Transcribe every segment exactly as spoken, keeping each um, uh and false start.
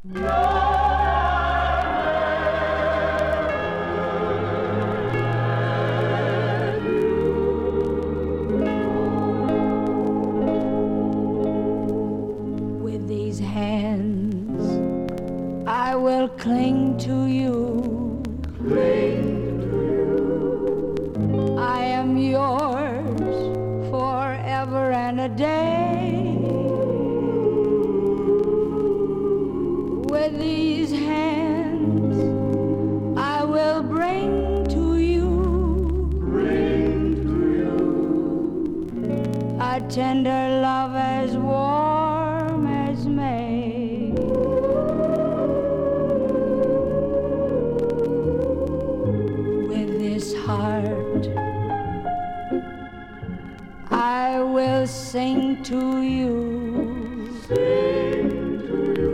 With these hands, I will cling to you. Cling to you. I am yours forever and a day. With these hands, I will bring to you, Bring to you a tender love as warm as May. With this heart, I will sing to you. Sing to you.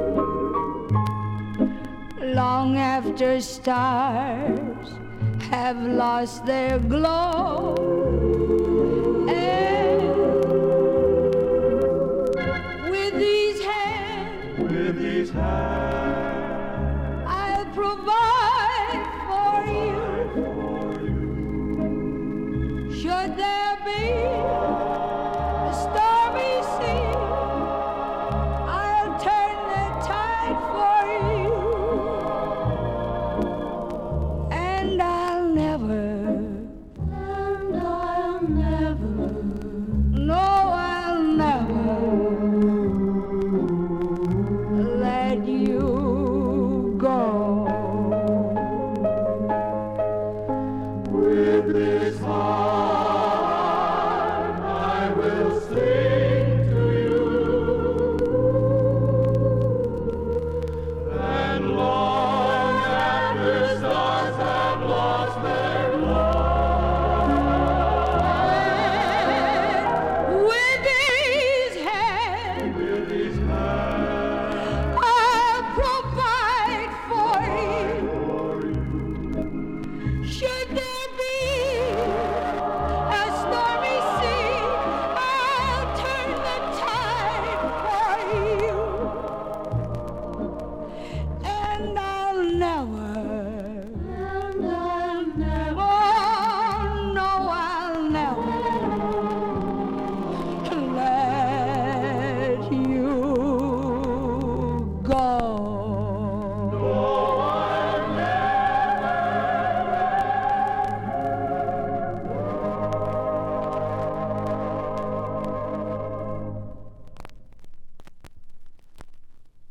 Long after stars have lost their glow, and with these hands With these hands